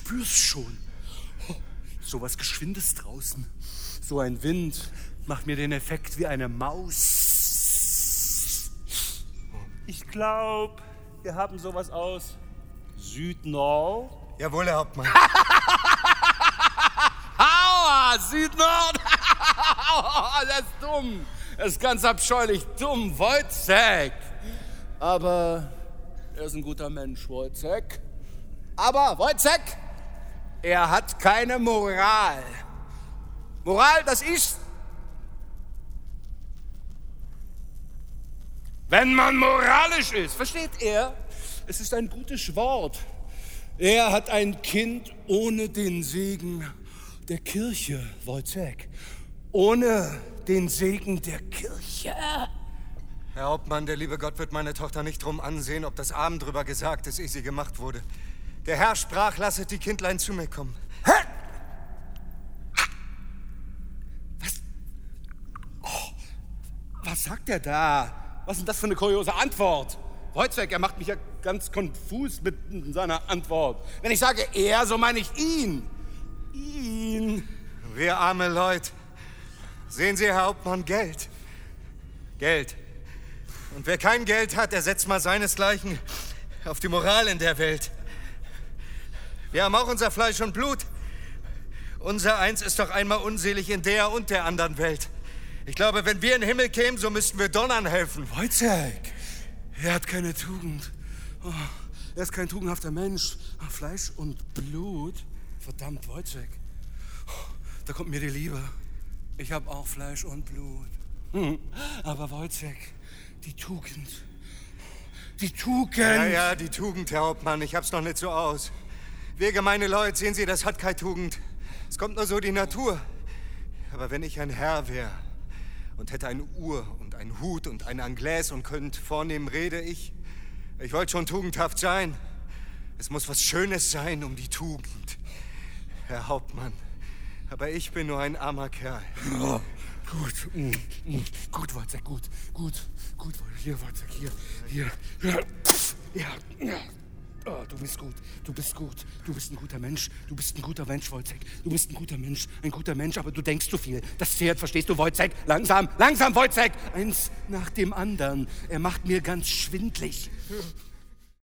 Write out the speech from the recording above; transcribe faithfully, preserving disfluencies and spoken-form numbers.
spür's schon. Oh, so was Geschwindes draußen. So ein Wind macht mir den Effekt wie eine Maus. Ich glaube, wir haben sowas aus Süd-Nord. Jawohl, Herr Hauptmann. Aua, Süd-Nord. Das ist dumm. Das ist ganz abscheulich dumm, Wojciech. Aber er ist ein guter Mensch, Wojciech. Aber Wojciech, er hat keine Moral. Moral, das ist, wenn man moralisch ist. Versteht er? Es ist ein gutes Wort. Er hat ein Kind ohne den Segen der Kirche, Wojciech. Ohne den Segen der Kirche. Herr Hauptmann, der liebe Gott wird meine Tochter nicht drum ansehen, ob das Abend drüber gesagt ist, ehe sie gemacht wurde. Der Herr sprach, lasset die Kindlein zu mir kommen. Hä? Was? Oh, was sagt er da? Was ist denn das für eine kuriose Antwort? Wojciech, er macht mich ja ganz konfus mit seiner Antwort. Wenn ich sage er, so meine ich ihn. Ihn. Wir arme Leute. Sehen Sie, Herr Hauptmann, Geld. Geld. Und wer kein Geld hat, der setzt mal seinesgleichen auf die Moral in der Welt. Wir haben auch unser Fleisch und Blut. Unser Eins ist doch einmal unselig in der und der anderen Welt. Ich glaube, wenn wir in den Himmel kämen, so müssten wir Donnern helfen. Wojciech, er hat keine Tugend. Oh, er ist kein tugendhafter Mensch. Fleisch und Blut. Verdammt, Wojciech. Oh, da kommt mir die Liebe. Ich habe auch Fleisch und Blut. Hm. Aber Wojciech, die Tugend. Die Tugend. Ja, ja, die Tugend, Herr Hauptmann. Ich hab's noch nicht so aus. Wir gemeine Leute, sehen Sie, das hat keine Tugend. Es kommt nur so die Natur. Aber wenn ich ein Herr wäre und hätte eine Uhr und einen Hut und ein Anglaise und könnte vornehm rede, ich, ich wollte schon tugendhaft sein. Es muss was Schönes sein um die Tugend, Herr Hauptmann. Aber ich bin nur ein armer Kerl. Oh, gut, mm, mm, gut, Wojciech, gut, gut, gut, hier, Wojciech, hier, hier, ja, ja, ja. Oh, du bist gut, du bist gut, du bist ein guter Mensch, du bist ein guter Mensch, Wojciech, du bist ein guter Mensch, ein guter Mensch, aber du denkst zu viel. Das Pferd, verstehst du, Wojciech? Langsam, langsam, Wojciech, eins nach dem anderen. Er macht mir ganz schwindlig.